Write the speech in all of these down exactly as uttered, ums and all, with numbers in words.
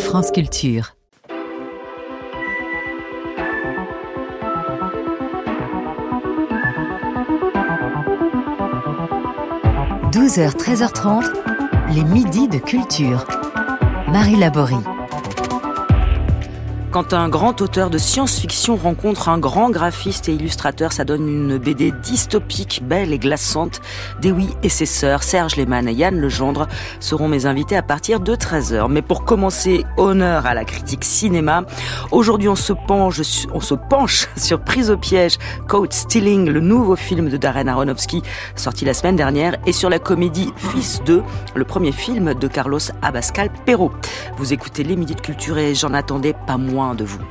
France Culture. douze heures treize heures trente, les midis de culture. Marie Laborie. Quand un grand auteur de science-fiction rencontre un grand graphiste et illustrateur, ça donne une B D dystopique, belle et glaçante. Dewey et ses sœurs, Serge Lehmann et Yann Legendre, seront mes invités à partir de treize heures. Mais pour commencer, honneur à la critique cinéma. Aujourd'hui, on se penche, on se penche sur Prise au piège, Caught Stealing, le nouveau film de Darren Aronofsky, sorti la semaine dernière, et sur la comédie Fils deux, le premier film de Carlos Abascal Pero. Vous écoutez les Midis de Culture et j'en attendais pas moins de vous.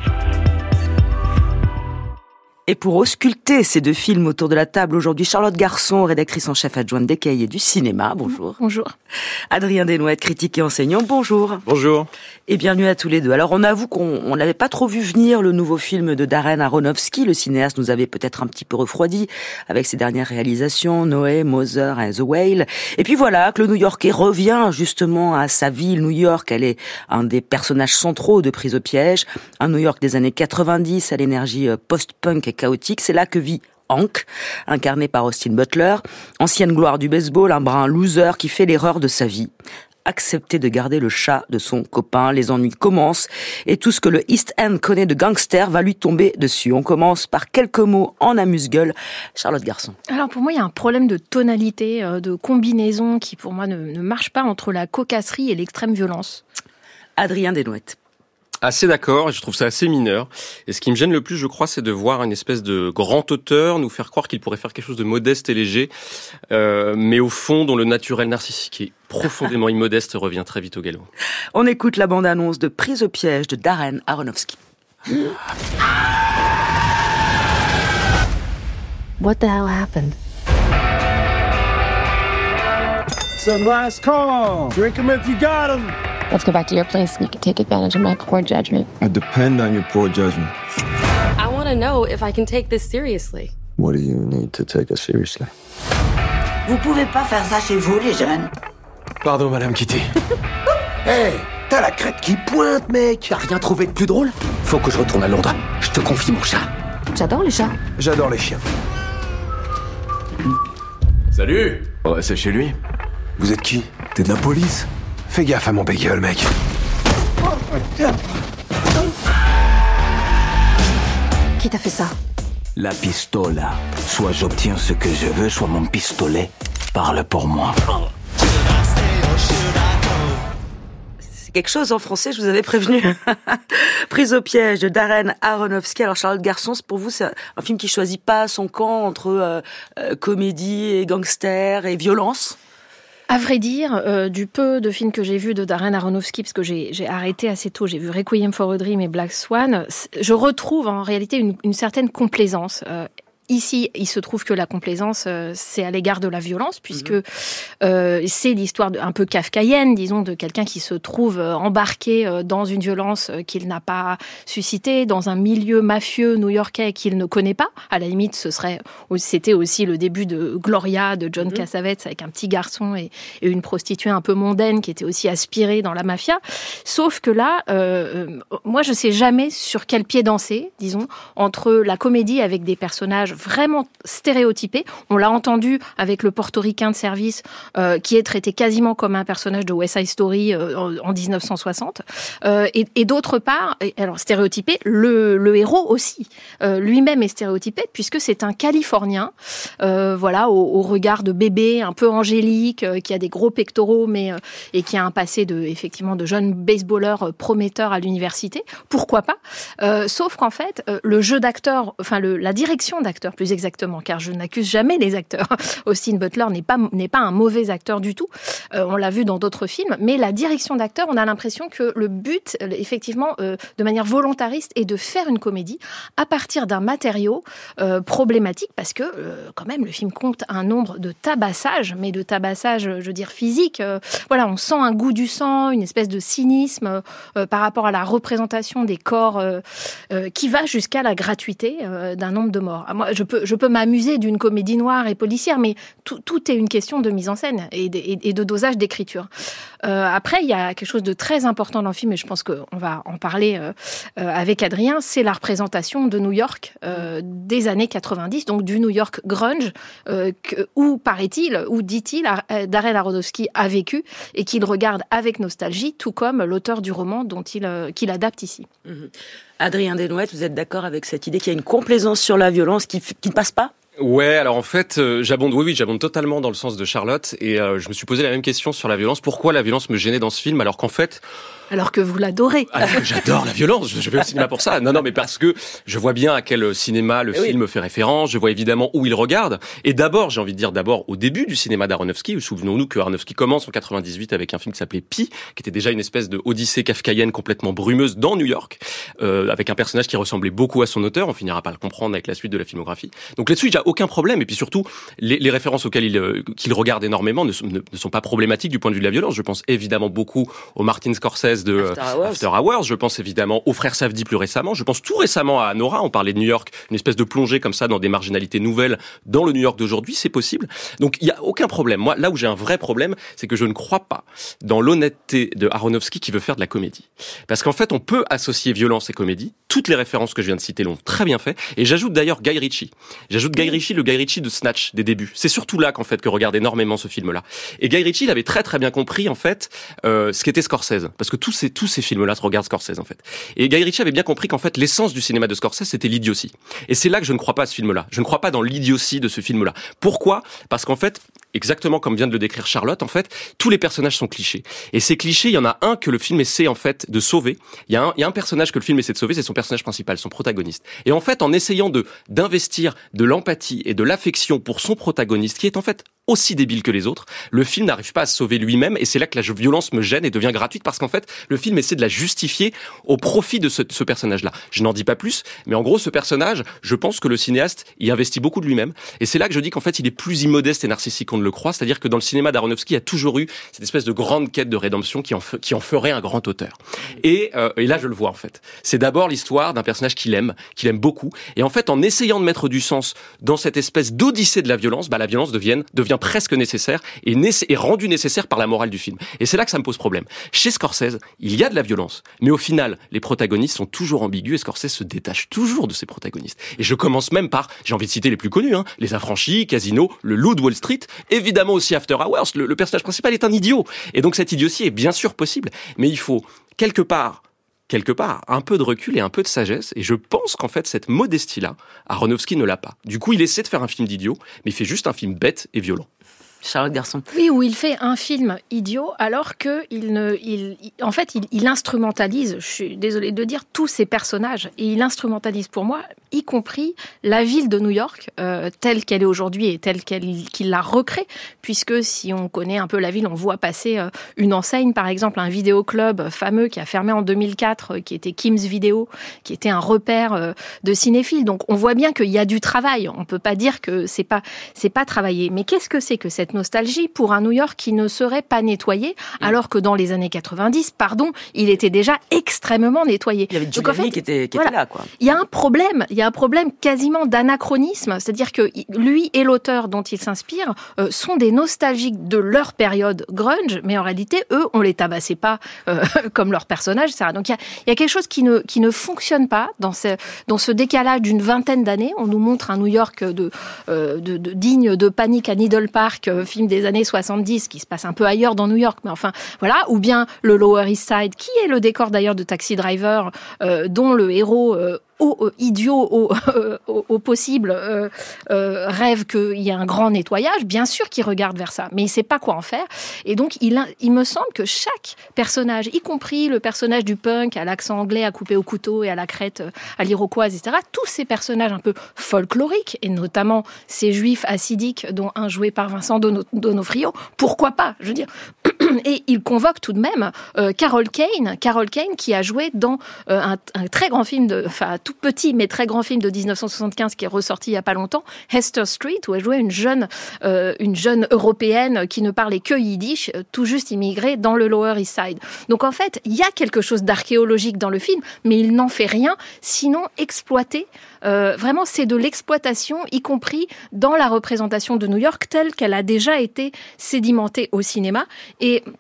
Et pour ausculter ces deux films autour de la table aujourd'hui, Charlotte Garçon, rédactrice en chef adjointe des Cahiers du cinéma. Bonjour. Bonjour. Adrien Desnouettes, critique et enseignant. Bonjour. Bonjour. Et bienvenue à tous les deux. Alors on avoue qu'on n'avait pas trop vu venir le nouveau film de Darren Aronofsky. Le cinéaste nous avait peut-être un petit peu refroidi avec ses dernières réalisations, Noé, Mother et The Whale. Et puis voilà que le New-Yorkais revient justement à sa ville, New York. Elle est un des personnages centraux de Prise au piège. Un New York des années quatre-vingt-dix à l'énergie post-punk et chaotique. C'est là que vit Hank, incarné par Austin Butler, ancienne gloire du baseball, un brin loser qui fait l'erreur de sa vie. Accepter de garder le chat de son copain, les ennuis commencent et tout ce que le East End connaît de gangster va lui tomber dessus. On commence par quelques mots en amuse-gueule. Charlotte Garçon. Alors pour moi, il y a un problème de tonalité, de combinaison qui pour moi ne, ne marche pas entre la cocasserie et l'extrême violence. Adrien Desnouettes. Assez d'accord, je trouve ça assez mineur. Et ce qui me gêne le plus, je crois, c'est de voir une espèce de grand auteur nous faire croire qu'il pourrait faire quelque chose de modeste et léger, euh, mais au fond, dont le naturel narcissique est profondément immodeste revient très vite au galop. On écoute la bande-annonce de Prise au piège de Darren Aronofsky. What the hell happened? It's a last call. Drink him if you got him. Let's go back to your place and you can take advantage of my poor judgment. I depend on your poor judgment. I want to know if I can take this seriously. What do you need to take us seriously? Vous pouvez pas faire ça chez vous, les jeunes. Pardon, Madame Kitty. Hey, t'as la crête qui pointe, mec. T'as rien trouvé de plus drôle? Faut que je retourne à Londres. Je te confie mon chat. J'adore les chats. J'adore les chiens. Salut. Ouais, c'est chez lui. Vous êtes qui? T'es de la police? Fais gaffe à mon bagel, mec. Qui t'a fait ça? La pistola. Soit j'obtiens ce que je veux, soit mon pistolet parle pour moi. C'est quelque chose en français, je vous avais prévenu. Prise au piège de Darren Aronofsky. Alors Charlotte Garçon, pour vous, c'est un film qui choisit pas son camp entre euh, euh, comédie et gangster et violence? À vrai dire, euh, du peu de films que j'ai vus de Darren Aronofsky, parce que j'ai, j'ai arrêté assez tôt, j'ai vu Requiem for a Dream et Black Swan, je retrouve en réalité une, une certaine complaisance. Euh, Ici, il se trouve que la complaisance, euh, c'est à l'égard de la violence, puisque mmh. euh, c'est l'histoire de, un peu kafkaïenne, disons, de quelqu'un qui se trouve euh, embarqué euh, dans une violence euh, qu'il n'a pas suscitée, dans un milieu mafieux new-yorkais qu'il ne connaît pas. À la limite, ce serait, c'était aussi le début de Gloria, de John mmh. Cassavetes, avec un petit garçon et, et une prostituée un peu mondaine qui était aussi aspirée dans la mafia. Sauf que là, euh, moi, je sais jamais sur quel pied danser, disons, entre la comédie avec des personnages vraiment stéréotypé. On l'a entendu avec le portoricain de service euh, qui est traité quasiment comme un personnage de West Side Story euh, en, en dix-neuf cent soixante. Euh, et, et d'autre part, et, alors stéréotypé, le, le héros aussi. Euh, lui-même est stéréotypé puisque c'est un Californien, euh, voilà, au, au regard de bébé, un peu angélique, euh, qui a des gros pectoraux, mais euh, et qui a un passé de effectivement de jeune baseballeur euh, prometteur à l'université. Pourquoi pas euh, Sauf qu'en fait, euh, le jeu d'acteur, enfin le, la direction d'acteur plus exactement, car je n'accuse jamais les acteurs. Austin Butler n'est pas, n'est pas un mauvais acteur du tout. Euh, on l'a vu dans d'autres films, mais la direction d'acteur, on a l'impression que le but, effectivement, euh, de manière volontariste, est de faire une comédie à partir d'un matériau euh, problématique, parce que, euh, quand même, le film compte un nombre de tabassages, mais de tabassages, je veux dire, physiques. Euh, voilà, on sent un goût du sang, une espèce de cynisme euh, par rapport à la représentation des corps euh, euh, qui va jusqu'à la gratuité euh, d'un nombre de morts. Ah, moi, je peux, je peux m'amuser d'une comédie noire et policière, mais tout, tout est une question de mise en scène et de, et de dosage d'écriture. Euh, après, il y a quelque chose de très important dans le film, et je pense qu'on va en parler euh, euh, avec Adrien, c'est la représentation de New York euh, des années quatre-vingt-dix, donc du New York grunge, euh, que, où, paraît-il, où dit-il, Darren Aronofsky a vécu et qu'il regarde avec nostalgie, tout comme l'auteur du roman dont il, euh, qu'il adapte ici. Mmh. Adrien Desnouettes, vous êtes d'accord avec cette idée qu'il y a une complaisance sur la violence qui, qui ne passe pas ? Ouais, alors en fait, euh, j'abonde, oui, oui, j'abonde totalement dans le sens de Charlotte, et euh, je me suis posé la même question sur la violence. Pourquoi la violence me gênait dans ce film, alors qu'en fait... Alors que vous l'adorez. Alors que j'adore la violence, je vais au cinéma pour ça. Non, non, mais parce que je vois bien à quel cinéma le oui. film fait référence, je vois évidemment où il regarde. Et d'abord, j'ai envie de dire d'abord au début du cinéma d'Aronofsky, souvenons-nous que Aronofsky commence en quatre-vingt-dix-huit avec un film qui s'appelait Pi, qui était déjà une espèce de odyssée kafkaïenne complètement brumeuse dans New York, euh, avec un personnage qui ressemblait beaucoup à son auteur. On finira par le comprendre avec la suite de la filmographie. Donc là-dessus, il n'y a aucun problème. Et puis surtout, les, les références auxquelles il, euh, qu'il regarde énormément ne, ne, ne sont pas problématiques du point de vue de la violence. Je pense évidemment beaucoup au Martin Scorsese de After Hours. After Hours, je pense évidemment aux frères Safdie plus récemment, je pense tout récemment à Nora, on parlait de New York, une espèce de plongée comme ça dans des marginalités nouvelles dans le New York d'aujourd'hui, c'est possible. Donc il y a aucun problème. Moi, là où j'ai un vrai problème, c'est que je ne crois pas dans l'honnêteté de Aronofsky qui veut faire de la comédie. Parce qu'en fait, on peut associer violence et comédie. Toutes les références que je viens de citer l'ont très bien fait. Et j'ajoute d'ailleurs Guy Ritchie. J'ajoute Guy Ritchie, le Guy Ritchie de Snatch des débuts. C'est surtout là qu'en fait que regarde énormément ce film-là. Et Guy Ritchie, il avait très très bien compris en fait euh, ce qu'était Scorsese. Parce que tous ces tous ces films-là se regardent Scorsese en fait. Et Guy Ritchie avait bien compris qu'en fait l'essence du cinéma de Scorsese c'était l'idiotie. Et c'est là que je ne crois pas à ce film-là. Je ne crois pas dans l'idiotie de ce film-là. Pourquoi ? Parce qu'en fait, exactement comme vient de le décrire Charlotte, en fait, tous les personnages sont clichés. Et ces clichés, il y en a un que le film essaie en fait de sauver. Il y a un, il y a un personnage que le film essaie de sauver, c'est son personnage principal, son protagoniste. Et en fait, en essayant de d'investir de l'empathie et de l'affection pour son protagoniste, qui est en fait aussi débile que les autres, le film n'arrive pas à se sauver lui-même, et c'est là que la violence me gêne et devient gratuite, parce qu'en fait, le film essaie de la justifier au profit de ce, de ce personnage-là. Je n'en dis pas plus, mais en gros, ce personnage, je pense que le cinéaste y investit beaucoup de lui-même, et c'est là que je dis qu'en fait, il est plus immodeste et narcissique qu'on ne le croit, c'est-à-dire que dans le cinéma d'Aronofsky, il y a toujours eu cette espèce de grande quête de rédemption qui en, fe, qui en ferait un grand auteur. Et, euh, et là, je le vois, en fait. C'est d'abord l'histoire d'un personnage qu'il aime, qu'il aime beaucoup, et en fait, en essayant de mettre du sens dans cette espèce d'odyssée de la violence, bah, la violence devient, devient presque nécessaire et, nécess- et rendue nécessaire par la morale du film. Et c'est là que ça me pose problème. Chez Scorsese, il y a de la violence, mais au final, les protagonistes sont toujours ambigus et Scorsese se détache toujours de ses protagonistes. Et je commence même par, j'ai envie de citer les plus connus, hein, Les Affranchis, Casino, Le Loup de Wall Street, évidemment aussi After Hours. Le, le personnage principal est un idiot. Et donc cette idiotie est bien sûr possible, mais il faut quelque part quelque part, un peu de recul et un peu de sagesse, et je pense qu'en fait, cette modestie-là, Aronofsky ne l'a pas. Du coup, il essaie de faire un film d'idiot, mais il fait juste un film bête et violent. Charlotte Garçon. Oui, où il fait un film idiot alors que il ne, il, il, en fait, il, il instrumentalise. Je suis désolée de dire tous ces personnages et il instrumentalise pour moi, y compris la ville de New York euh, telle qu'elle est aujourd'hui et telle qu'elle qu'il la recrée. Puisque si on connaît un peu la ville, on voit passer euh, une enseigne, par exemple, un vidéoclub fameux qui a fermé en deux mille quatre, euh, qui était Kim's Video, qui était un repère euh, de cinéphiles. Donc, on voit bien qu'il y a du travail. On peut pas dire que c'est pas c'est pas travaillé. Mais qu'est-ce que c'est que cette nostalgie pour un New York qui ne serait pas nettoyé, alors que dans les années quatre-vingt-dix, pardon, il était déjà extrêmement nettoyé. Il y avait Giuliani en fait, qui était, qui voilà, était là, quoi. Il y a un problème, il y a un problème quasiment d'anachronisme, c'est-à-dire que lui et l'auteur dont il s'inspire euh, sont des nostalgiques de leur période grunge, mais en réalité, eux, on les tabassait pas euh, comme leurs personnages, et cetera. Donc il y a, il y a quelque chose qui ne, qui ne fonctionne pas dans ce, dans ce décalage d'une vingtaine d'années. On nous montre un New York de, euh, de, de digne de Panic à Needle Park, euh, film des années soixante-dix, qui se passe un peu ailleurs dans New York, mais enfin, voilà. Ou bien le Lower East Side, qui est le décor d'ailleurs de Taxi Driver, euh, dont le héros euh, au, euh, idiot au, euh, au, au possible euh, euh, rêve qu'il y ait un grand nettoyage. Bien sûr qu'il regarde vers ça, mais il sait pas quoi en faire. Et donc, il, il me semble que chaque personnage, y compris le personnage du punk à l'accent anglais, à couper au couteau et à la crête à l'iroquoise, et cetera, tous ces personnages un peu folkloriques, et notamment ces juifs acidiques, dont un joué par Vincent Donofrio, pourquoi pas, je veux dire. Et il convoque tout de même euh, Carol Kane, Carol Kane qui a joué dans euh, un, un très grand film, de, enfin tout petit mais très grand film de dix-neuf cent soixante-quinze qui est ressorti il y a pas longtemps, Hester Street, où elle jouait une jeune, euh, une jeune européenne qui ne parlait que yiddish, tout juste immigrée dans le Lower East Side. Donc en fait, il y a quelque chose d'archéologique dans le film, mais il n'en fait rien, sinon exploiter. Euh, vraiment, c'est de l'exploitation, y compris dans la représentation de New York telle qu'elle a déjà été sédimentée au cinéma. Et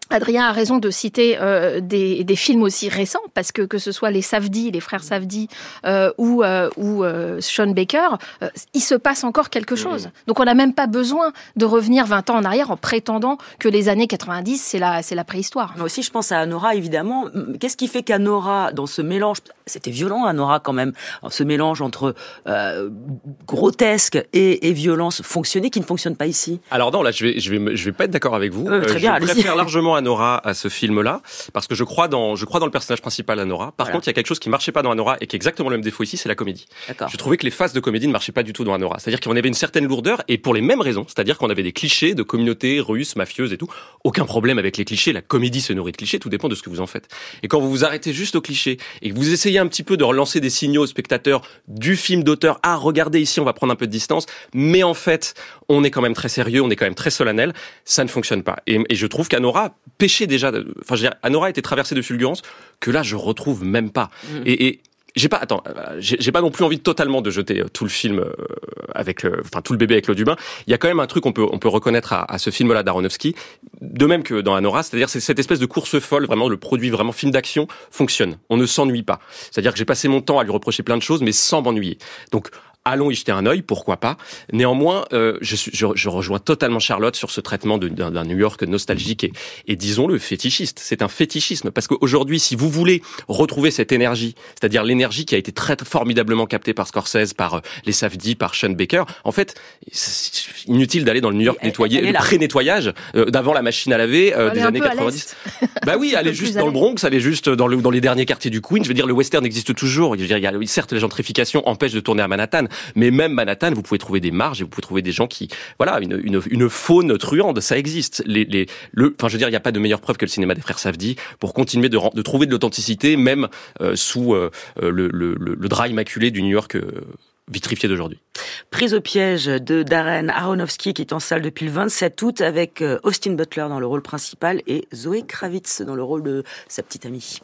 Adrien a raison de citer euh, des, des films aussi récents, parce que que ce soit les Safdie, les frères Safdie euh, ou, euh, ou euh, Sean Baker, euh, il se passe encore quelque chose. Mmh. Donc on n'a même pas besoin de revenir vingt ans en arrière en prétendant que les années quatre-vingt-dix, c'est la, c'est la préhistoire. Moi aussi, je pense à Anora, évidemment. Qu'est-ce qui fait qu'Anora, dans ce mélange, c'était violent Anora quand même, ce mélange entre euh, grotesque et, et violence fonctionnait, qui ne fonctionne pas ici? Alors non, là je vais, je vais, je vais pas être d'accord avec vous. Euh, très euh, bien, je allez-y. préfère largement Anora à ce film-là, parce que je crois dans, je crois dans le personnage principal Anora. Par voilà. contre, il y a quelque chose qui marchait pas dans Anora et qui est exactement le même défaut ici, c'est la comédie. D'accord. Je trouvais que les phases de comédie ne marchaient pas du tout dans Anora. C'est-à-dire qu'on avait une certaine lourdeur et pour les mêmes raisons. C'est-à-dire qu'on avait des clichés de communautés russes, mafieuses et tout. Aucun problème avec les clichés. La comédie se nourrit de clichés. Tout dépend de ce que vous en faites. Et quand vous vous arrêtez juste aux clichés et que vous essayez un petit peu de relancer des signaux aux spectateurs du film d'auteur, ah, regardez ici, on va prendre un peu de distance. Mais en fait, on est quand même très sérieux, on est quand même très solennel. Ça ne fonctionne pas. Et, et je trouve qu'Anora pêchait déjà. De, enfin, je veux dire, Anora était traversée de fulgurance que là, je retrouve même pas. Mmh. Et, et j'ai pas, attends, j'ai, j'ai pas non plus envie de totalement de jeter tout le film euh, avec, euh, enfin tout le bébé avec l'eau du bain. Il y a quand même un truc qu'on peut, on peut reconnaître à, à ce film-là d'Aronofsky, de même que dans Anora, c'est-à-dire c'est cette espèce de course folle, vraiment le produit vraiment film d'action fonctionne. On ne s'ennuie pas. C'est-à-dire que j'ai passé mon temps à lui reprocher plein de choses, mais sans m'ennuyer. Donc allons y jeter un œil, pourquoi pas. Néanmoins, euh, je, suis, je, je rejoins totalement Charlotte sur ce traitement de, d'un, d'un New York nostalgique et, et disons-le, fétichiste. C'est un fétichisme, parce qu'aujourd'hui, si vous voulez retrouver cette énergie, c'est-à-dire l'énergie qui a été très formidablement captée par Scorsese, par euh, les Safdie, par Sean Baker, en fait, c'est inutile d'aller dans le New York elle, nettoyé, elle le pré-nettoyage euh, d'avant la machine à laver euh, des années quatre-vingt-dix. Bah oui, aller juste dans le Bronx, aller juste dans, le, dans les derniers quartiers du Queens. Je veux dire, le western existe toujours. Je veux dire, il y a, certes, la gentrification empêche de tourner à Manhattan, mais même Manhattan, vous pouvez trouver des marges et vous pouvez trouver des gens qui, voilà, une, une, une faune truande, ça existe. Les, les, le, enfin, je veux dire, il n'y a pas de meilleure preuve que le cinéma des frères Safdie pour continuer de, de trouver de l'authenticité, même euh, sous euh, le, le, le drap immaculé du New York euh, vitrifié d'aujourd'hui. Prise au piège de Darren Aronofsky qui est en salle depuis le vingt-sept août avec Austin Butler dans le rôle principal et Zoé Kravitz dans le rôle de sa petite amie.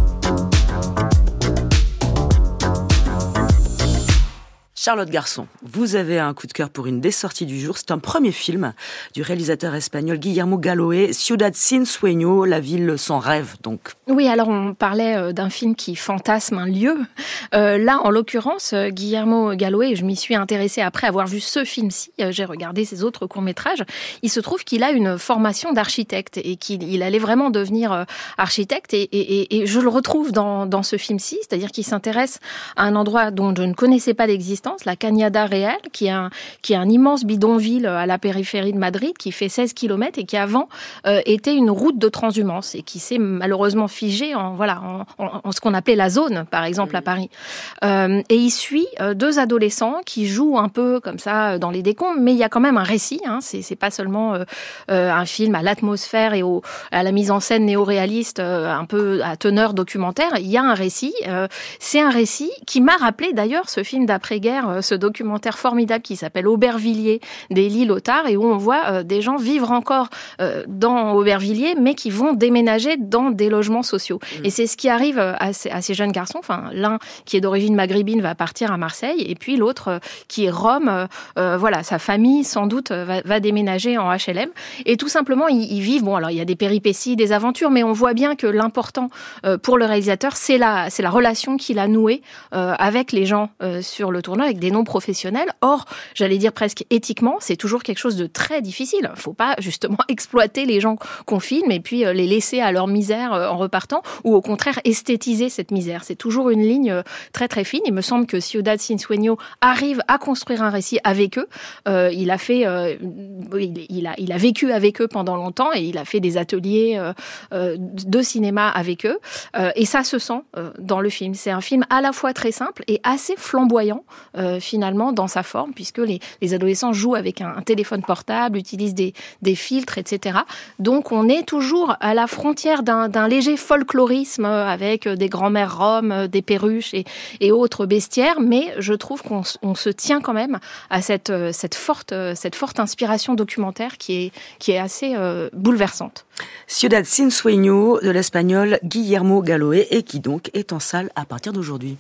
Charlotte Garçon, vous avez un coup de cœur pour une des sorties du jour. C'est un premier film du réalisateur espagnol Guillermo Galoé, Ciudad sin sueño, la ville sans rêve, donc. Oui, alors on parlait d'un film qui fantasme un lieu. Euh, là, en l'occurrence, Guillermo Galoé, je m'y suis intéressée après avoir vu ce film-ci. J'ai regardé ses autres courts-métrages. Il se trouve qu'il a une formation d'architecte et qu'il il allait vraiment devenir architecte. Et, et, et je le retrouve dans, dans ce film-ci, c'est-à-dire qu'il s'intéresse à un endroit dont je ne connaissais pas l'existence, la Cañada Real, qui est, un, qui est un immense bidonville à la périphérie de Madrid, qui fait seize kilomètres et qui avant euh, était une route de transhumance et qui s'est malheureusement figée en, voilà, en, en, en ce qu'on appelait la zone, par exemple, à Paris. Euh, et il suit euh, deux adolescents qui jouent un peu comme ça dans les décombres, mais il y a quand même un récit, hein, c'est, c'est pas seulement euh, euh, un film à l'atmosphère et au, à la mise en scène néo-réaliste, euh, un peu à teneur documentaire, il y a un récit. Euh, c'est un récit qui m'a rappelé d'ailleurs ce film d'après-guerre, ce documentaire formidable qui s'appelle Aubervilliers d'Élie Lothar et où on voit euh, des gens vivre encore euh, dans Aubervilliers mais qui vont déménager dans des logements sociaux. Mmh. Et c'est ce qui arrive à ces, à ces jeunes garçons. Enfin, l'un qui est d'origine maghrébine va partir à Marseille et puis l'autre euh, qui est rome, euh, euh, voilà, sa famille sans doute va, va déménager en H L M et tout simplement ils, ils vivent. Bon, alors il y a des péripéties, des aventures, mais on voit bien que l'important euh, pour le réalisateur, c'est la, c'est la relation qu'il a nouée euh, avec les gens euh, sur le tournoi, avec des non-professionnels. Or, j'allais dire presque éthiquement, c'est toujours quelque chose de très difficile. Il ne faut pas justement exploiter les gens qu'on filme et puis les laisser à leur misère en repartant ou au contraire esthétiser cette misère. C'est toujours une ligne très très fine. Il me semble que Ciudad sin sueño arrive à construire un récit avec eux. Euh, il a fait, euh, il, il, a, il a vécu avec eux pendant longtemps et il a fait des ateliers euh, de cinéma avec eux. Euh, et ça se sent euh, dans le film. C'est un film à la fois très simple et assez flamboyant. Euh, finalement dans sa forme, puisque les, les adolescents jouent avec un, un téléphone portable, utilisent des, des filtres, et cetera. Donc on est toujours à la frontière d'un, d'un léger folklorisme avec des grands-mères roms, des perruches et, et autres bestiaires, mais je trouve qu'on on se tient quand même à cette, cette, forte, cette forte inspiration documentaire qui est, qui est assez euh, bouleversante. Ciudad sin sueño de l'espagnol Guillermo Galoé et qui donc est en salle à partir d'aujourd'hui.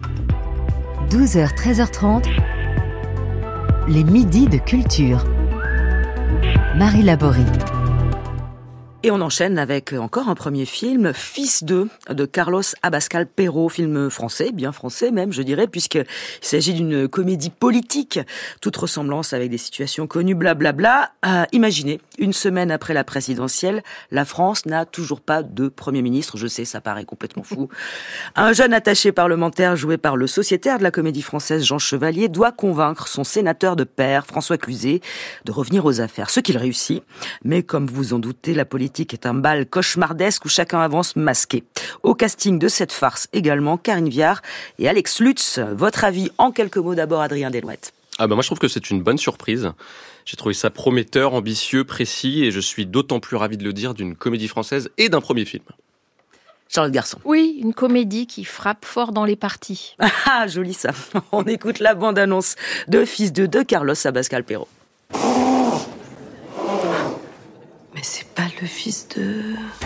douze heures treize heures trente, les midis de culture. Marie Laborie. Et on enchaîne avec encore un premier film, Fils deux, de Carlos Abascal Pero, film français, bien français même, je dirais, puisqu'il s'agit d'une comédie politique, toute ressemblance avec des situations connues, blablabla. Euh, imaginez, une semaine après la présidentielle, la France n'a toujours pas de Premier ministre. Je sais, ça paraît complètement fou. Un jeune attaché parlementaire joué par le sociétaire de la comédie française Jean Chevalier doit convaincre son sénateur de père, François Cluzet, de revenir aux affaires. Ce qu'il réussit, mais comme vous en doutez, la politique est un bal cauchemardesque où chacun avance masqué. Au casting de cette farce également, Karine Viard et Alex Lutz. Votre avis en quelques mots d'abord, Adrien Delouette. Ah ben moi je trouve que c'est une bonne surprise. J'ai trouvé ça prometteur, ambitieux, précis et je suis d'autant plus ravi de le dire d'une comédie française et d'un premier film. Charlotte Garçon. Oui, une comédie qui frappe fort dans les parties. Ah, joli ça. On écoute la bande-annonce de Fils deux de Carlos Abascal Pero. Mais c'est pas le fils de...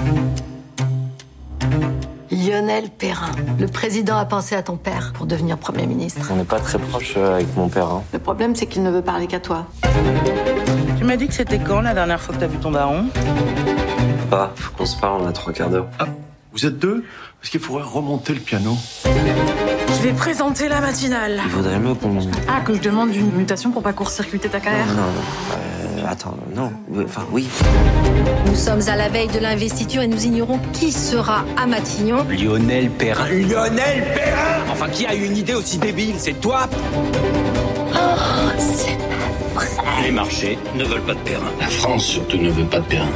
Lionel Perrin. Le président a pensé à ton père pour devenir Premier ministre. On n'est pas très proche avec mon père. Hein. Le problème, c'est qu'il ne veut parler qu'à toi. Tu m'as dit que c'était quand la dernière fois que t'as vu ton daron ? Pas, faut qu'on se parle, on a trois quarts d'heure. Ah, vous êtes deux ? Parce qu'il faudrait remonter le piano. Je vais présenter la matinale. Il vaudrait mieux qu'on... Ah, que je demande une mutation pour pas court-circuiter ta carrière ? Non, non, non. Euh, attends, non. Enfin, oui. Nous sommes à la veille de l'investiture et nous ignorons qui sera à Matignon. Lionel Perrin. Lionel Perrin ! Enfin, qui a eu une idée aussi débile ? C'est toi ? Oh, c'est pas vrai. Les marchés ne veulent pas de Perrin. La France, surtout, ne veut pas de Perrin.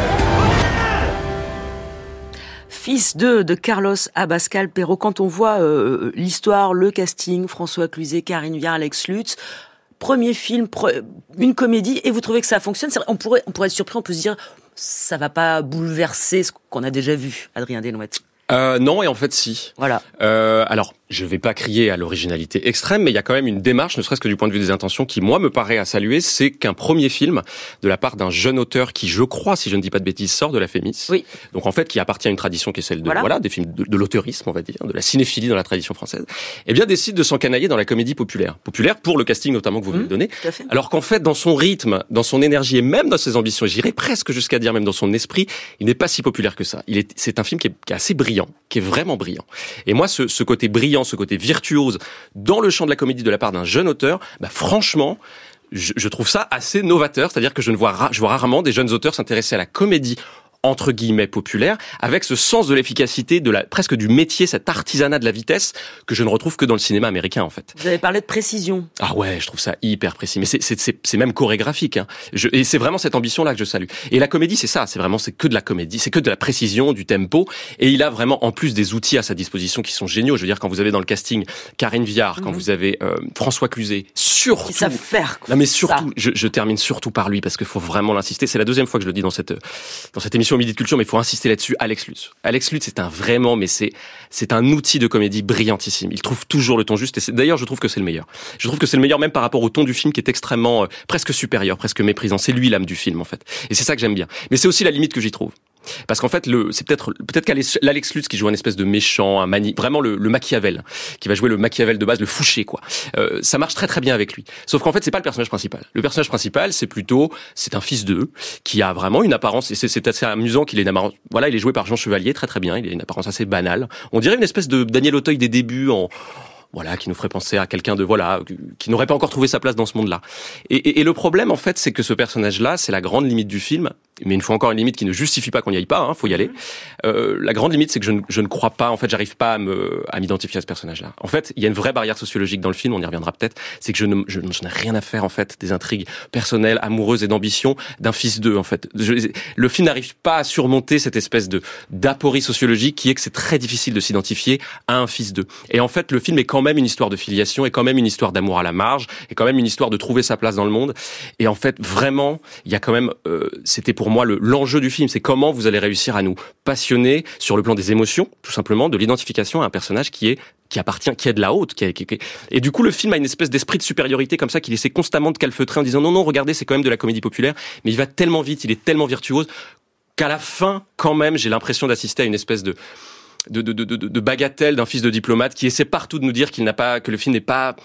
Fils deux de Carlos Abascal Pero. Quand on voit euh, l'histoire, le casting, François Cluzet, Karine Viard, Alex Lutz, premier film, pre- une comédie, et vous trouvez que ça fonctionne ? C'est vrai, on pourrait, on pourrait être surpris, on peut se dire, ça va pas bouleverser ce qu'on a déjà vu, Adrien Delouette. Euh, non, et en fait, si. Voilà. Euh, alors, je vais pas crier à l'originalité extrême, mais il y a quand même une démarche, ne serait-ce que du point de vue des intentions, qui, moi, me paraît à saluer. C'est qu'un premier film, de la part d'un jeune auteur qui, je crois, si je ne dis pas de bêtises, sort de la Fémis. Oui. Donc, en fait, qui appartient à une tradition qui est celle de, voilà, voilà des films de, de l'auteurisme, on va dire, de la cinéphilie dans la tradition française. Eh bien, décide de s'encanailler dans la comédie populaire. Populaire pour le casting, notamment, que vous venez de donner. Tout à fait. Alors qu'en fait, dans son rythme, dans son énergie et même dans ses ambitions, j'irais presque jusqu'à dire même dans son esprit, il n'est pas si populaire que ça. Il est, c'est un film qui est, qui est assez brillant, qui est vraiment brillant. Et moi, ce, ce côté brillant, ce côté virtuose dans le champ de la comédie de la part d'un jeune auteur, bah franchement, je, je trouve ça assez novateur. C'est-à-dire que je ne vois, ra- je vois rarement des jeunes auteurs s'intéresser à la comédie entre guillemets populaire, avec ce sens de l'efficacité, de la presque du métier, cet artisanat de la vitesse que je ne retrouve que dans le cinéma américain en fait. Vous avez parlé de précision. Ah ouais, je trouve ça hyper précis, mais c'est c'est c'est, c'est même chorégraphique. Hein. Je, et c'est vraiment cette ambition là que je salue. Et la comédie, c'est ça, c'est vraiment c'est que de la comédie, c'est que de la précision, du tempo. Et il a vraiment en plus des outils à sa disposition qui sont géniaux. Je veux dire, quand vous avez dans le casting Karine Viard, mm-hmm. quand vous avez euh, François Cluzet, surtout. Qui savent faire. Quoi. Non mais surtout, je, je termine surtout par lui parce qu'il faut vraiment l'insister. C'est la deuxième fois que je le dis dans cette dans cette émission Midi de Culture, mais il faut insister là-dessus. Alex Lutz. Alex Lutz, c'est un vraiment, mais c'est c'est un outil de comédie brillantissime. Il trouve toujours le ton juste. Et c'est, d'ailleurs, je trouve que c'est le meilleur. Je trouve que c'est le meilleur même par rapport au ton du film qui est extrêmement euh, presque supérieur, presque méprisant. C'est lui l'âme du film en fait. Et c'est ça que j'aime bien. Mais c'est aussi la limite que j'y trouve. Parce qu'en fait, le, c'est peut-être, peut-être qu'Alex Lutz qui joue un espèce de méchant, un mani, vraiment le, le Machiavel, qui va jouer le Machiavel de base, le Fouché, quoi. Euh, ça marche très très bien avec lui. Sauf qu'en fait, c'est pas le personnage principal. Le personnage principal, c'est plutôt, c'est un fils d'eux, qui a vraiment une apparence, et c'est, c'est assez amusant qu'il ait une apparence, voilà, il est joué par Jean Chevalier, très très bien, il a une apparence assez banale. On dirait une espèce de Daniel Auteuil des débuts en, voilà, qui nous ferait penser à quelqu'un de, voilà, qui n'aurait pas encore trouvé sa place dans ce monde-là. Et, et, et le problème, en fait, c'est que ce personnage-là, c'est la grande limite du film, mais une fois encore une limite qui ne justifie pas qu'on n'y aille pas, hein, faut y aller. Euh, la grande limite, c'est que je ne, je ne crois pas, en fait, j'arrive pas à me, à m'identifier à ce personnage-là. En fait, il y a une vraie barrière sociologique dans le film, on y reviendra peut-être, c'est que je, ne, je, je n'ai rien à faire, en fait, des intrigues personnelles, amoureuses et d'ambition d'un fils d'eux, en fait. Je, le film n'arrive pas à surmonter cette espèce de, d'aporie sociologique qui est que c'est très difficile de s'identifier à un fils d'eux. Et en fait, le film est quand même une histoire de filiation, est quand même une histoire d'amour à la marge, est quand même une histoire de trouver sa place dans le monde. Et en fait, vraiment, il y a quand même, euh, c'était pour moi le, l'enjeu du film, c'est comment vous allez réussir à nous passionner sur le plan des émotions, tout simplement, de l'identification à un personnage qui est qui appartient, qui est de la haute, qui est, qui, qui... et du coup le film a une espèce d'esprit de supériorité comme ça qu'il essaie constamment de calfeutrer en disant non non regardez c'est quand même de la comédie populaire, mais il va tellement vite, il est tellement virtuose qu'à la fin quand même j'ai l'impression d'assister à une espèce de de de de, de, de bagatelle d'un fils de diplomate qui essaie partout de nous dire qu'il n'a pas, que le film n'est pas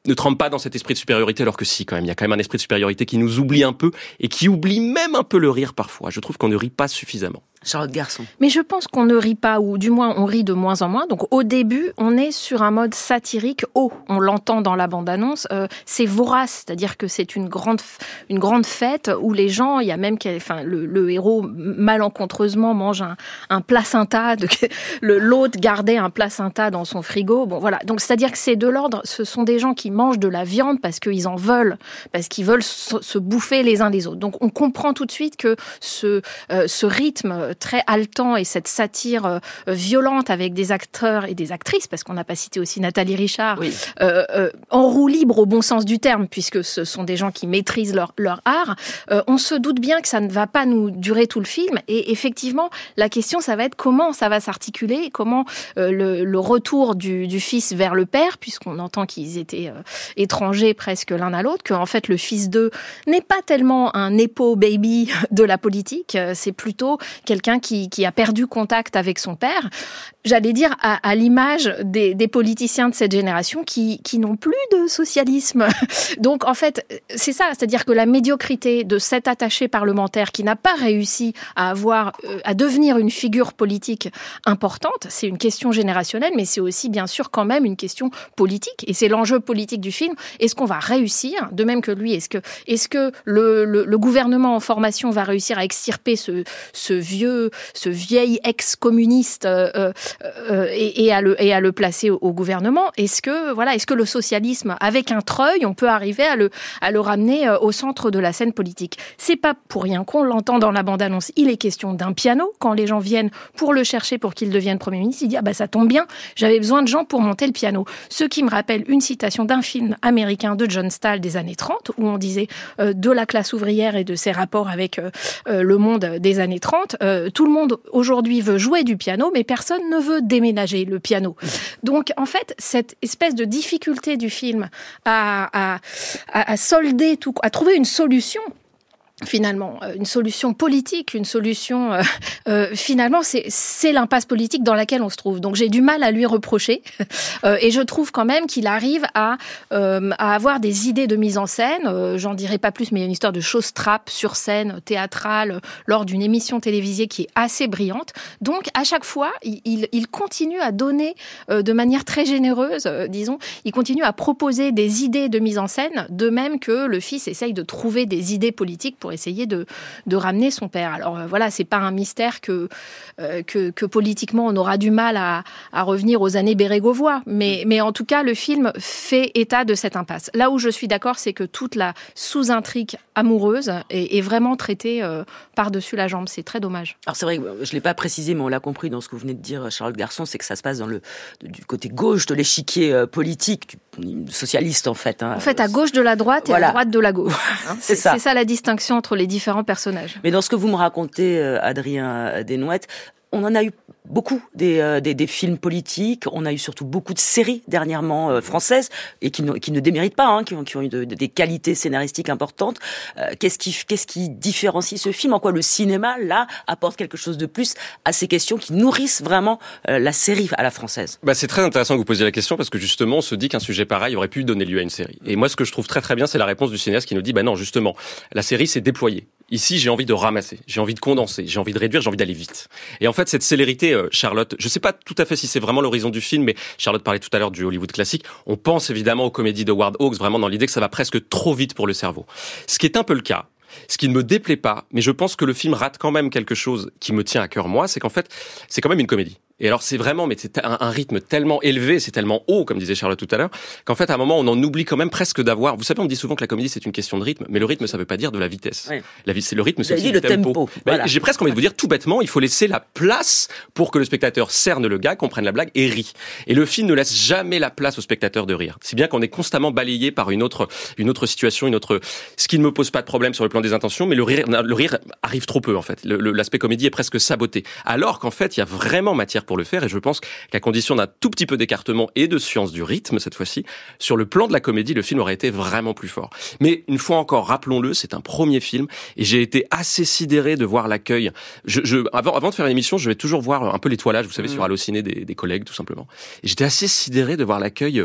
ne trempe pas dans cet esprit de supériorité, alors que si, quand même, il y a quand même un esprit de supériorité qui nous oublie un peu et qui oublie même un peu le rire parfois. Je trouve qu'on ne rit pas suffisamment. Charlotte Garçon. Mais je pense qu'on ne rit pas, ou du moins on rit de moins en moins. Donc au début, on est sur un mode satirique haut. On l'entend dans la bande-annonce. Euh, c'est vorace, c'est-à-dire que c'est une grande, une grande fête où les gens, il y a même, enfin, le, le héros malencontreusement mange un, un placenta. De, le, l'autre gardait un placenta dans son frigo. Bon, voilà. Donc c'est-à-dire que c'est de l'ordre. Ce sont des gens qui mangent de la viande parce qu'ils en veulent, parce qu'ils veulent se, se bouffer les uns les autres. Donc on comprend tout de suite que ce, euh, ce rythme très haletant et cette satire euh, violente avec des acteurs et des actrices, parce qu'on n'a pas cité aussi Nathalie Richard, oui. euh, euh, en roue libre au bon sens du terme, puisque ce sont des gens qui maîtrisent leur, leur art, euh, on se doute bien que ça ne va pas nous durer tout le film. Et effectivement, la question, ça va être comment ça va s'articuler, comment euh, le, le retour du, du fils vers le père, puisqu'on entend qu'ils étaient euh, étrangers presque l'un à l'autre, qu'en fait le fils d'eux n'est pas tellement un nepo baby de la politique, c'est plutôt quelqu'un Qui, qui a perdu contact avec son père, j'allais dire à, à l'image des, des politiciens de cette génération qui, qui n'ont plus de socialisme. Donc en fait, c'est ça, c'est-à-dire que la médiocrité de cet attaché parlementaire qui n'a pas réussi à avoir, euh, à devenir une figure politique importante, c'est une question générationnelle, mais c'est aussi bien sûr quand même une question politique, et c'est l'enjeu politique du film. Est-ce qu'on va réussir, de même que lui, est-ce que, est-ce que le, le, le gouvernement en formation va réussir à extirper ce, ce vieux ce vieil ex-communiste euh, euh, et, et, à le, et à le placer au, au gouvernement. Est-ce que, voilà, est-ce que le socialisme, avec un treuil, on peut arriver à le, à le ramener au centre de la scène politique? C'est pas pour rien qu'on l'entend dans la bande-annonce. Il est question d'un piano. Quand les gens viennent pour le chercher pour qu'il devienne Premier ministre, il dit « Ah bah ça tombe bien, j'avais besoin de gens pour monter le piano ». Ce qui me rappelle une citation d'un film américain de John Stahl des années trente, où on disait euh, de la classe ouvrière et de ses rapports avec euh, euh, le monde des années trente, euh, tout le monde aujourd'hui veut jouer du piano, mais personne ne veut déménager le piano. Donc en fait, cette espèce de difficulté du film à, à, à, à solder tout, à trouver une solution, finalement, une solution politique, une solution, euh, euh, finalement, c'est, c'est l'impasse politique dans laquelle on se trouve. Donc j'ai du mal à lui reprocher, euh, et je trouve quand même qu'il arrive à, euh, à avoir des idées de mise en scène, euh, j'en dirai pas plus, mais il y a une histoire de showstrap sur scène, théâtrale, euh, lors d'une émission télévisée qui est assez brillante. Donc à chaque fois, il, il, il continue à donner euh, de manière très généreuse, euh, disons, il continue à proposer des idées de mise en scène, de même que le fils essaye de trouver des idées politiques pour essayer de, de ramener son père. Alors euh, voilà, c'est pas un mystère que, euh, que, que politiquement on aura du mal à, à revenir aux années bérégovois, mais, mais en tout cas le film fait état de cette impasse. Là où je suis d'accord, c'est que toute la sous-intrigue amoureuse est, est vraiment traitée euh, par-dessus la jambe. C'est très dommage. Alors c'est vrai que je l'ai pas précisé, mais on l'a compris dans ce que vous venez de dire, Charlotte Garçon, c'est que ça se passe dans le, du côté gauche de l'échiquier euh, politique, du, socialiste en fait. Hein. En fait, à gauche de la droite et voilà. À droite de la gauche. Hein, c'est, c'est ça. C'est ça la distinction entre les différents personnages. Mais dans ce que vous me racontez, euh, Adrien Desnouettes, on en a eu beaucoup des, euh, des, des films politiques, on a eu surtout beaucoup de séries dernièrement euh, françaises, et qui, ne, qui ne déméritent pas, hein, qui, ont, qui ont eu de, de, des qualités scénaristiques importantes. Euh, qu'est-ce, qui, qu'est-ce qui différencie ce film? En quoi le cinéma, là, apporte quelque chose de plus à ces questions qui nourrissent vraiment euh, la série à la française? Bah, c'est très intéressant que vous posiez la question, parce que justement, on se dit qu'un sujet pareil aurait pu donner lieu à une série. Et moi, ce que je trouve très très bien, c'est la réponse du cinéaste qui nous dit, bah non, justement, la série s'est déployée. Ici, j'ai envie de ramasser, j'ai envie de condenser, j'ai envie de réduire, j'ai envie d'aller vite. Et en fait, cette célérité, euh, Charlotte, je sais pas tout à fait si c'est vraiment l'horizon du film, mais Charlotte parlait tout à l'heure du Hollywood classique. On pense évidemment aux comédies de Howard Hawks, vraiment dans l'idée que ça va presque trop vite pour le cerveau. Ce qui est un peu le cas. Ce qui ne me déplaît pas, mais je pense que le film rate quand même quelque chose qui me tient à cœur, moi, c'est qu'en fait, c'est quand même une comédie. Et alors, c'est vraiment, mais c'est un, un rythme tellement élevé, c'est tellement haut, comme disait Charlotte tout à l'heure, qu'en fait, à un moment, on en oublie quand même presque d'avoir. Vous savez, on dit souvent que la comédie, c'est une question de rythme, mais le rythme, ça veut pas dire de la vitesse. Oui. La vie, c'est le rythme, c'est aussi le tempo. tempo. Ben, voilà. J'ai presque envie de vous dire, tout bêtement, il faut laisser la place pour que le spectateur cerne le gag, comprenne la blague et rit. Et le film ne laisse jamais la place au spectateur de rire. Si bien qu'on est constamment balayé par une autre, une autre situation, une autre, ce qui ne me pose pas de problème sur le plan des intentions, mais le rire, le rire arrive trop peu, en fait. Le, le, l'aspect comédie est presque saboté. Alors qu'en fait, il y a vraiment matière pour le faire, et je pense qu'à condition d'un tout petit peu d'écartement et de science du rythme, cette fois-ci, sur le plan de la comédie, le film aurait été vraiment plus fort. Mais une fois encore, rappelons-le, c'est un premier film, et j'ai été assez sidéré de voir l'accueil. Je, je, avant, avant de faire une émission, je vais toujours voir un peu l'étoilage, vous savez, mmh. sur Allociné des, des collègues, tout simplement. Et j'étais assez sidéré de voir l'accueil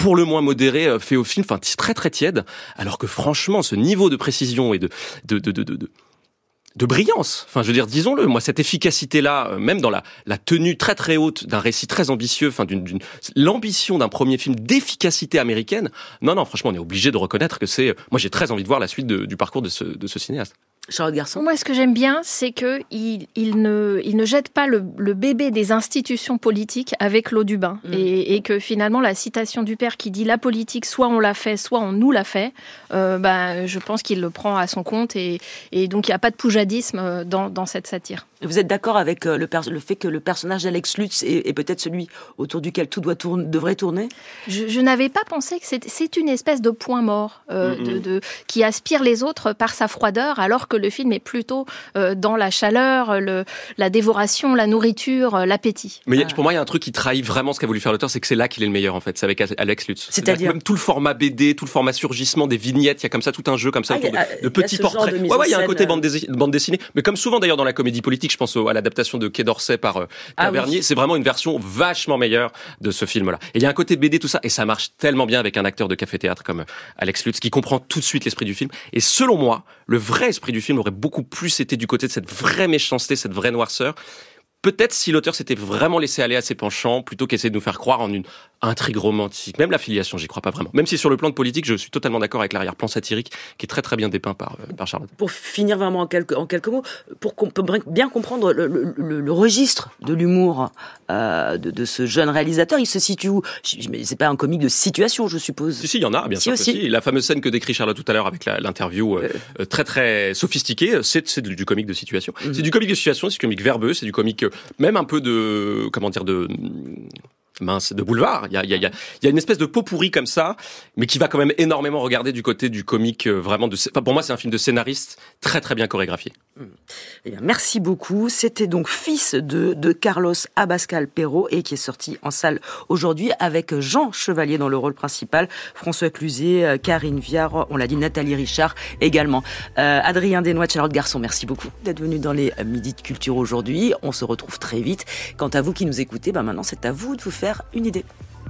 pour le moins modéré fait au film, enfin très très tiède, alors que franchement ce niveau de précision et de de de de, de, de de brillance. Enfin, je veux dire, disons-le, moi, cette efficacité-là, même dans la, la tenue très très haute d'un récit très ambitieux, enfin, d'une, d'une, l'ambition d'un premier film d'efficacité américaine, non, non, franchement, on est obligé de reconnaître que c'est, moi, j'ai très envie de voir la suite de, du parcours de ce, de ce cinéaste. Charlotte Garçon. Moi, ce que j'aime bien, c'est que il, il ne, il ne jette pas le, le bébé des institutions politiques avec l'eau du bain, mmh. et, et que finalement la citation du père qui dit la politique, soit on l'a fait, soit on nous l'a fait, euh, bah, je pense qu'il le prend à son compte, et, et donc il n'y a pas de poujadisme dans, dans cette satire. Vous êtes d'accord avec le, pers- le fait que le personnage d'Alex Lutz est, est peut-être celui autour duquel tout doit tourner, devrait tourner ? Je, je n'avais pas pensé que c'est, c'est une espèce de point mort euh, mmh. de, de, qui aspire les autres par sa froideur, alors que le film est plutôt euh, dans la chaleur, le, la dévoration, la nourriture, euh, l'appétit. Mais pour moi, il y a un truc qui trahit vraiment ce qu'a voulu faire l'auteur, c'est que c'est là qu'il est le meilleur, en fait. C'est avec Alex Lutz. C'est-à-dire, C'est-à-dire même tout le format B D, tout le format surgissement, des vignettes, il y a comme ça tout un jeu comme ça, ah, autour a, de, de petits portraits. De ouais, ouais, il y a un côté euh... bande, dés- bande dessinée. Mais comme souvent d'ailleurs dans la comédie politique, je pense au, à l'adaptation de Quai d'Orsay par euh, Tavernier, ah, oui. c'est vraiment une version vachement meilleure de ce film-là. Et il y a un côté B D, tout ça, et ça marche tellement bien avec un acteur de café-théâtre comme Alex Lutz, qui comprend tout de suite l'esprit du film. Et selon moi, le vrai esprit du film aurait beaucoup plus été du côté de cette vraie méchanceté, cette vraie noirceur. Peut-être si l'auteur s'était vraiment laissé aller à ses penchants, plutôt qu'essayer de nous faire croire en une intrigue romantique. Même l'affiliation, j'y crois pas vraiment. Même si sur le plan de politique, je suis totalement d'accord avec l'arrière-plan satirique, qui est très très bien dépeint par, euh, par Charlotte. Pour finir vraiment en quelques, en quelques mots, pour qu'on peut bien comprendre le, le, le, le registre de l'humour euh, de, de ce jeune réalisateur, il se situe où ? C'est pas un comique de situation, je suppose. Si, si, il y en a, bien si sûr aussi. que si. La fameuse scène que décrit Charlotte tout à l'heure avec la, l'interview euh, euh. très très sophistiquée, c'est, c'est du, du comique de situation. Mm-hmm. C'est du comique de situation, c'est du comique verbeux, c'est du comique... Euh, même un peu de, comment dire, de, mince, de boulevard. Il y a, il y a, il y a une espèce de pot pourri comme ça, mais qui va quand même énormément regarder du côté du comique, vraiment de, enfin, pour moi, c'est un film de scénariste très, très bien chorégraphié. Eh bien, merci beaucoup. C'était donc Fils de, de Carlos Abascal Pero, et qui est sorti en salle aujourd'hui avec Jean Chevalier dans le rôle principal, François Cluzet, Karine Viard, on l'a dit, Nathalie Richard également. Euh, Adrien Desnois, Charlotte Garçon, merci beaucoup d'être venu dans les Midis de Culture aujourd'hui. On se retrouve très vite. Quant à vous qui nous écoutez, ben maintenant c'est à vous de vous faire une idée.